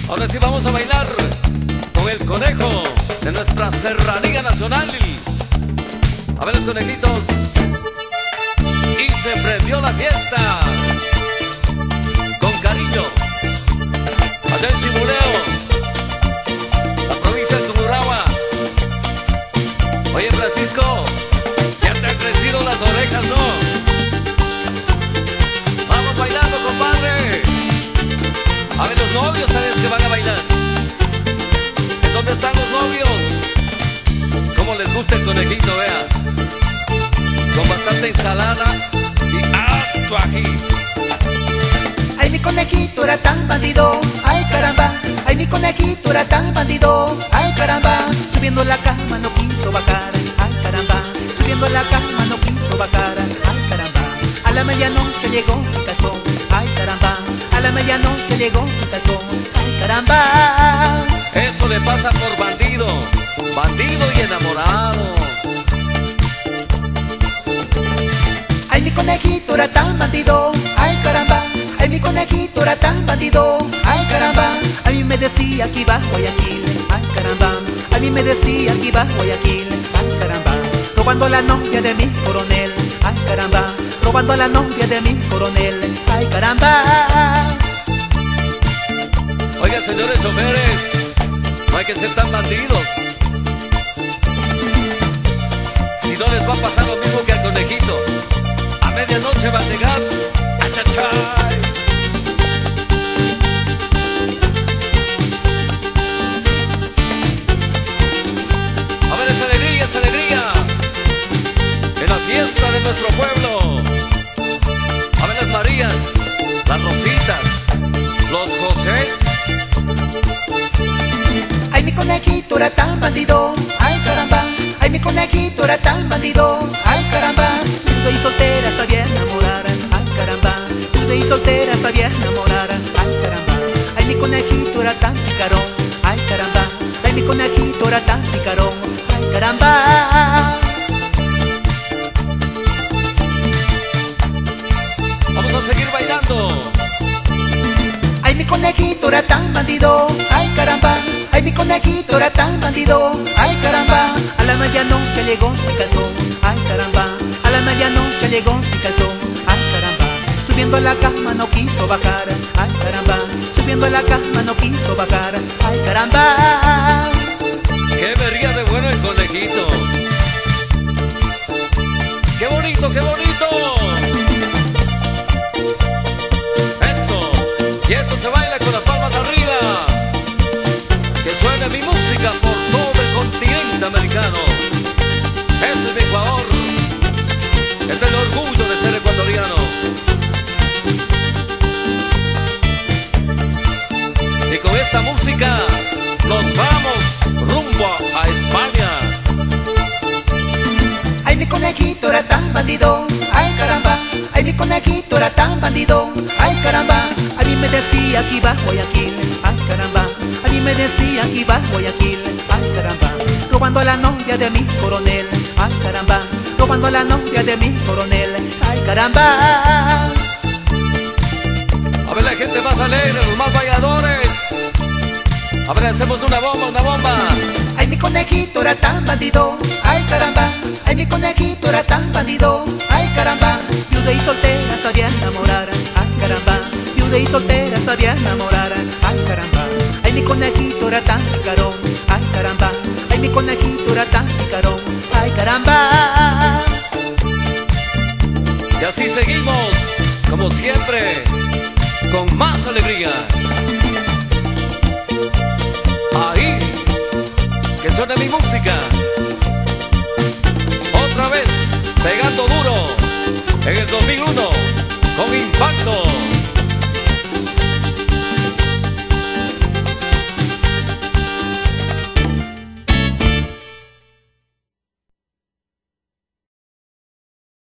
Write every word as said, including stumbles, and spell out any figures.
Ahora sí vamos a bailar con el conejo de nuestra serranía nacional. A ver los conejitos. Y se prendió la fiesta con cariño. Allá en Chimuleo, la provincia de Tungurahua. Oye, Francisco, ya te han crecido las orejas, ¿no? Vamos bailando, compadre. A ver, los novios, ¿sabes que van a bailar? ¿En dónde están los novios? Cómo les gusta el conejito, vea. Con bastante ensalada y harto ají. Ay, mi conejito era tan bandido, ay caramba. Ay, mi conejito era tan bandido, ay caramba. Subiendo la cama no quiso bajar, ay caramba. Subiendo la cama no quiso bajar, ay caramba. A la medianoche llegó sin calzón, ay caramba. A la medianoche llegó sin calzón, ay caramba. Eso le pasa por bandido, bandido y enamorado. Ay, mi conejito era tan bandido, ay caramba. Ay, mi conejito era tan bandido, ay caramba. A mí me decía que iba a Guayaquil, ay caramba. A mí me decía que iba a Guayaquil, ay caramba. Robando la novia de mi coronel, ay caramba. Robando la novia de mi coronel, ay caramba. Oigan, señores choferes, no hay que ser tan bandidos. Si no les va a pasar lo mismo que al conejito. A medianoche va a llegar a chachay. A ver, esa alegría, esa alegría en la fiesta de nuestro pueblo. A ver las Marías, las Rositas, los Josés. Ay, mi conejito era tan bandido, ay caramba. Ay, mi conejito era tan bandido, ay caramba. Viuda y soltera sabía enamorar, ay caramba. Viuda y soltera sabía enamorar, ay caramba. Ay, mi conejito era tan picarón, ay caramba. Ay, mi conejito era tan picarón, ay caramba. Vamos a seguir bailando. Ay, mi conejito era tan bandido, ay caramba. Ay, mi conejito era tan bandido, ay caramba. A la medianoche llegó sin calzón, ay caramba. A la medianoche llegó sin calzón, ay caramba. Subiendo a la cama no quiso bajar, ay caramba. Subiendo a la cama no quiso bajar, ay caramba. ¡Qué vería de bueno el conejito! ¡Qué bonito, qué bonito! ¡Eso! Y esto se baila con las palmas arriba. Que suene mi música por todo el continente americano. Este es mi Ecuador. Este es el orgullo de ser ecuatoriano. Y con esta música nos vamos rumbo a España. Ay, mi conejito era tan bandido, ay caramba. Ay, mi conejito era tan bandido, ay caramba. A mí me decía que iba a Guayaquil, ay caramba. A mí me decía que iba a Guayaquil, ay caramba. Robando a la novia de mi coronel, ay caramba. Robando a la novia de mi coronel, ay caramba. A ver la gente más alegre, los más bailadores. A ver, hacemos una bomba, una bomba. Ay, mi conejito era tan bandido, ay caramba. Ay, mi conejito era tan bandido, ay caramba. Viuda y soltera sabía enamorar, ay caramba. Viuda y soltera sabía enamorar, ay caramba. Ay, mi conejito era tan picarón, ay caramba. Ay, mi conejito era tan picarón, ay caramba. Y así seguimos, como siempre, con más alegría. Ahí, que suene mi música. Otra vez, pegando duro, en el dos mil uno, con impacto.